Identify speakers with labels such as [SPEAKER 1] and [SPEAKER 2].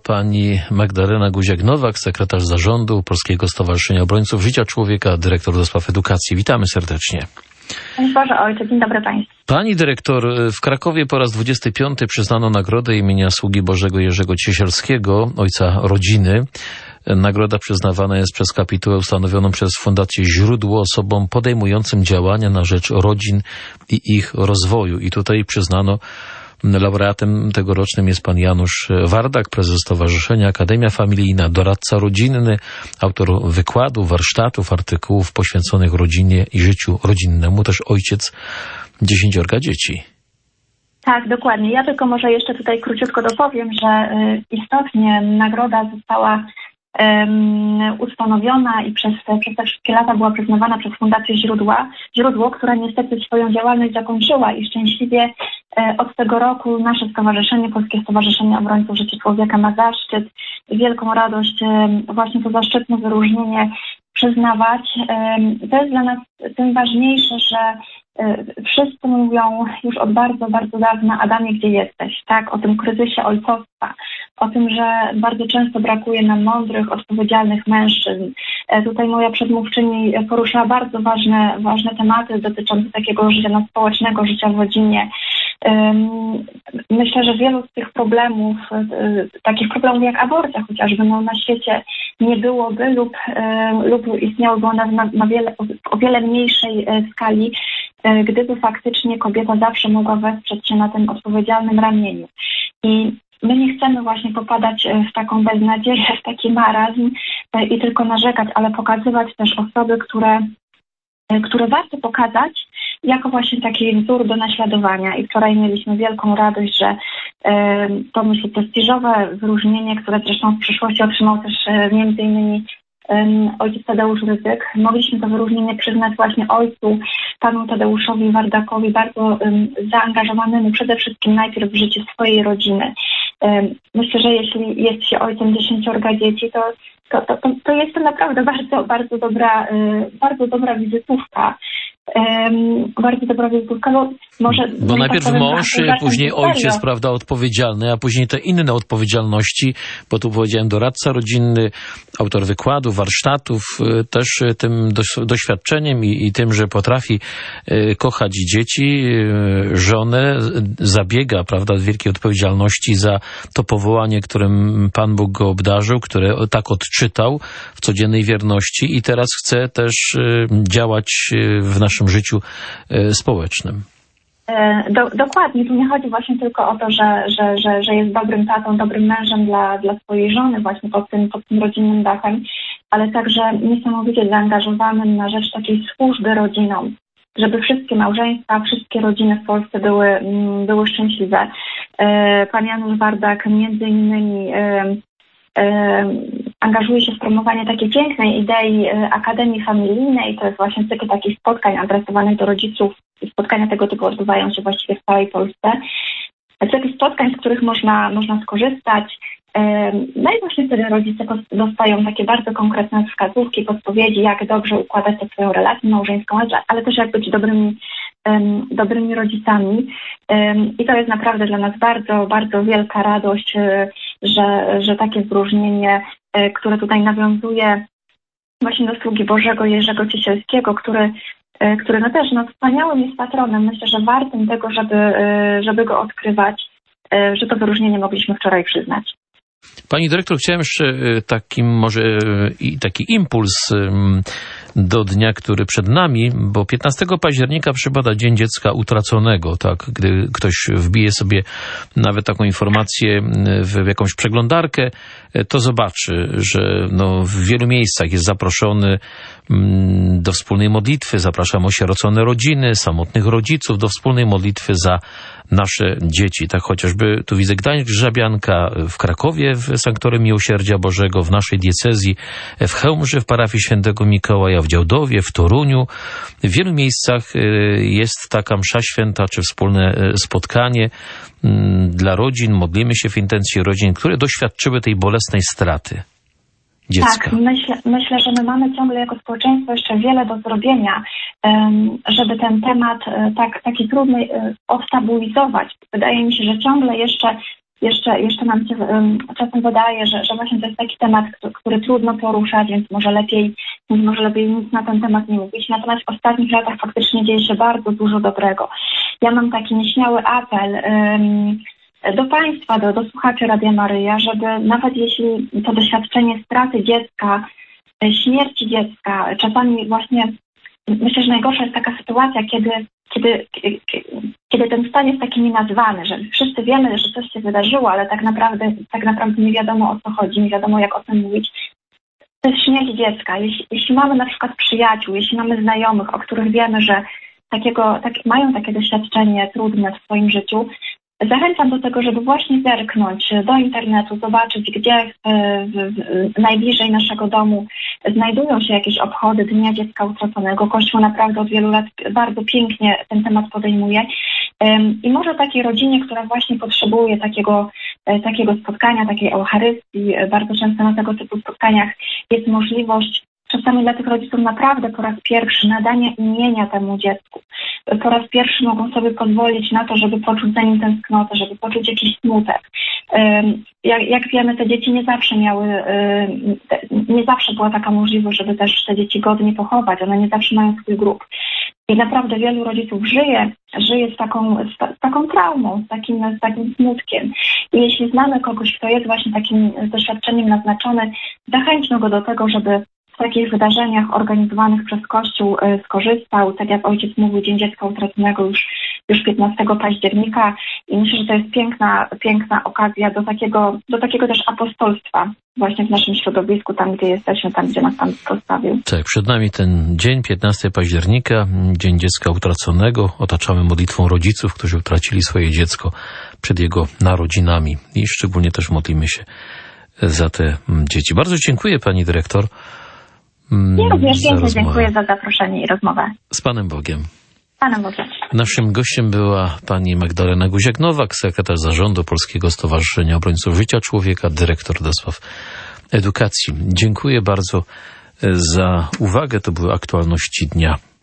[SPEAKER 1] pani Magdalena Guziak-Nowak, sekretarz zarządu Polskiego Stowarzyszenia Obrońców Życia Człowieka, dyrektor do spraw edukacji. Witamy serdecznie.
[SPEAKER 2] Panie Boże Ojcze, dzień dobry Państwu.
[SPEAKER 1] Pani dyrektor, w Krakowie po raz 25 przyznano nagrodę imienia Sługi Bożego Jerzego Ciesielskiego, ojca rodziny. Nagroda przyznawana jest przez kapitułę ustanowioną przez Fundację Źródło osobom podejmującym działania na rzecz rodzin i ich rozwoju. I tutaj przyznano, laureatem tegorocznym jest pan Janusz Wardak, prezes Stowarzyszenia Akademia Familijna, doradca rodzinny, autor wykładów, warsztatów, artykułów poświęconych rodzinie i życiu rodzinnemu, też ojciec 10 dzieci.
[SPEAKER 2] Tak, dokładnie. Ja tylko może jeszcze tutaj króciutko dopowiem, że istotnie nagroda została ustanowiona i przez te wszystkie lata była przyznawana przez Fundację Źródło, która niestety swoją działalność zakończyła i szczęśliwie od tego roku nasze stowarzyszenie, Polskie Stowarzyszenie Obrońców Życia Człowieka ma zaszczyt i wielką radość właśnie to zaszczytne wyróżnienie przyznawać. To jest dla nas tym ważniejsze, że wszyscy mówią już od bardzo, bardzo dawna: Adamie, gdzie jesteś? Tak, o tym kryzysie ojcostwa, o tym, że bardzo często brakuje nam mądrych, odpowiedzialnych mężczyzn. Tutaj moja przedmówczyni poruszyła bardzo ważne tematy dotyczące takiego życia społecznego, życia w rodzinie. Myślę, że wielu z tych problemów, takich problemów jak aborcja chociażby, na świecie nie byłoby lub istniałyby one o wiele mniejszej skali, gdyby faktycznie kobieta zawsze mogła wesprzeć się na tym odpowiedzialnym ramieniu. I my nie chcemy właśnie popadać w taką beznadzieję, w taki marazm i tylko narzekać, ale pokazywać też osoby, które warto pokazać jako właśnie taki wzór do naśladowania. I wczoraj mieliśmy wielką radość, że to, myślę, prestiżowe wyróżnienie, które zresztą w przyszłości otrzymał też między innymi ojciec Tadeusz Rydzyk. Mogliśmy to wyróżnienie przyznać właśnie ojcu, panu Tadeuszowi Wardakowi, bardzo zaangażowanemu przede wszystkim najpierw w życie swojej rodziny. Myślę, że jeśli jest się ojcem 10 dzieci, to jest to naprawdę bardzo, bardzo dobra wizytówka. Bardzo dobra wizytówka.
[SPEAKER 1] Bo najpierw mąż, później ojciec, prawda, odpowiedzialny, a później te inne odpowiedzialności, bo tu powiedziałem doradca rodzinny, autor wykładów, warsztatów, też tym doświadczeniem i tym, że potrafi kochać dzieci, żonę, zabiega, prawda, z wielkiej odpowiedzialności za to powołanie, którym Pan Bóg go obdarzył, które tak odczytał w codziennej wierności i teraz chce też działać w naszym życiu społecznym.
[SPEAKER 2] Dokładnie. Tu nie chodzi właśnie tylko o to, że jest dobrym tatą, dobrym mężem dla swojej żony właśnie pod tym rodzinnym dachem, ale także niesamowicie zaangażowanym na rzecz takiej służby rodzinom, żeby wszystkie małżeństwa, wszystkie rodziny w Polsce były szczęśliwe. Pan Janusz Wardak między innymi angażuje się w promowanie takiej pięknej idei Akademii Familijnej. To jest właśnie cykl takich spotkań adresowanych do rodziców. Spotkania tego typu odbywają się właściwie w całej Polsce. Cykl spotkań, z których można skorzystać. No i właśnie wtedy rodzice dostają takie bardzo konkretne wskazówki, podpowiedzi, jak dobrze układać tę swoją relację małżeńską, ale też jak być dobrymi rodzicami. I to jest naprawdę dla nas bardzo, bardzo wielka radość, że takie wyróżnienie, które tutaj nawiązuje właśnie do Sługi Bożego Jerzego Ciesielskiego, który no też wspaniałym jest patronem. Myślę, że wartym tego, żeby go odkrywać, że to wyróżnienie mogliśmy wczoraj przyznać.
[SPEAKER 1] Pani dyrektor, chciałem jeszcze taki impuls do dnia, który przed nami, bo 15 października przypada Dzień Dziecka Utraconego. Tak, gdy ktoś wbije sobie nawet taką informację w jakąś przeglądarkę, to zobaczy, że w wielu miejscach jest zaproszony do wspólnej modlitwy, zapraszam osierocone rodziny, samotnych rodziców do wspólnej modlitwy za nasze dzieci. Tak chociażby tu widzę Gdańsk-Żabianka, w Krakowie w Sanktuarium Miłosierdzia Bożego, w naszej diecezji, w Chełmży w parafii Świętego Mikołaja, w Działdowie, w Toruniu. W wielu miejscach jest taka msza święta, czy wspólne spotkanie dla rodzin. Modlimy się w intencji rodzin, które doświadczyły tej bolesnej straty dziecka.
[SPEAKER 2] Tak, myślę, że my mamy ciągle jako społeczeństwo jeszcze wiele do zrobienia, żeby ten temat taki trudny odtabuizować. Wydaje mi się, że ciągle jeszcze jeszcze nam się czasem wydaje, że właśnie to jest taki temat, który trudno poruszać, więc może lepiej nic na ten temat nie mówić. Natomiast w ostatnich latach faktycznie dzieje się bardzo dużo dobrego. Ja mam taki nieśmiały apel do Państwa, do słuchaczy Radia Maryja, żeby nawet jeśli to doświadczenie straty dziecka, śmierci dziecka, czasami właśnie myślę, że najgorsza jest taka sytuacja, kiedy ten stan jest taki nienazwany, że wszyscy wiemy, że coś się wydarzyło, ale tak naprawdę nie wiadomo, o co chodzi, nie wiadomo, jak o tym mówić. To jest śmierć dziecka. Jeśli mamy na przykład przyjaciół, jeśli mamy znajomych, o których wiemy, że mają takie doświadczenie trudne w swoim życiu, zachęcam do tego, żeby właśnie zerknąć do internetu, zobaczyć, gdzie najbliżej naszego domu znajdują się jakieś obchody Dnia Dziecka Utraconego. Kościół naprawdę od wielu lat bardzo pięknie ten temat podejmuje. I może takiej rodzinie, która właśnie potrzebuje takiego spotkania, takiej Eucharystii, bardzo często na tego typu spotkaniach jest możliwość czasami dla tych rodziców naprawdę po raz pierwszy nadania imienia temu dziecku. Po raz pierwszy mogą sobie pozwolić na to, żeby poczuć za nim tęsknotę, żeby poczuć jakiś smutek. Jak wiemy, te dzieci nie zawsze była taka możliwość, żeby też te dzieci godnie pochować. One nie zawsze mają swój grób. I naprawdę wielu rodziców żyje z taką traumą, z takim smutkiem. I jeśli znamy kogoś, kto jest właśnie takim doświadczeniem naznaczony, zachęćmy go do tego, żeby w takich wydarzeniach organizowanych przez Kościół skorzystał. Tak jak ojciec mówił, Dzień Dziecka Utraconego już 15 października i myślę, że to jest piękna okazja do takiego też apostolstwa właśnie w naszym środowisku, tam gdzie jesteśmy, tam gdzie nas Pan postawił.
[SPEAKER 1] Tak, przed nami ten dzień, 15 października, Dzień Dziecka Utraconego. Otaczamy modlitwą rodziców, którzy utracili swoje dziecko przed jego narodzinami i szczególnie też modlimy się za te dzieci. Bardzo dziękuję Pani Dyrektor.
[SPEAKER 2] Ja również pięknie dziękuję za zaproszenie i rozmowę.
[SPEAKER 1] Z Panem Bogiem.
[SPEAKER 2] Panem Bogiem.
[SPEAKER 1] Naszym gościem była pani Magdalena Guziak-Nowak, sekretarz zarządu Polskiego Stowarzyszenia Obrońców Życia Człowieka, dyrektor do spraw edukacji. Dziękuję bardzo za uwagę. To były aktualności dnia.